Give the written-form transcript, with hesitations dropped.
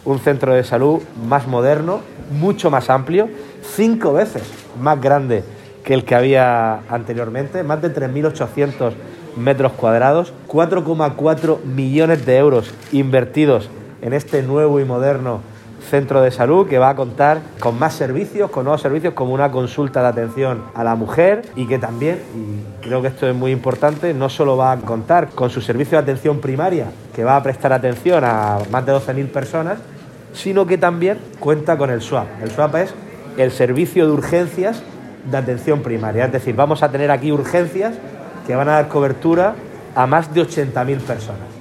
Un centro de salud más moderno, mucho más amplio, 5 veces más grande que el que había anteriormente, más de 3.800 metros cuadrados, 4,4 millones de euros invertidos en este nuevo y moderno centro de salud, que va a contar con más servicios, con nuevos servicios como una consulta de atención a la mujer, y que también, y creo que esto es muy importante, no solo va a contar con su servicio de atención primaria, que va a prestar atención a más de 12.000 personas, sino que también cuenta con el SWAP. El SWAP es el servicio de urgencias de atención primaria, es decir, vamos a tener aquí urgencias que van a dar cobertura a más de 80.000 personas.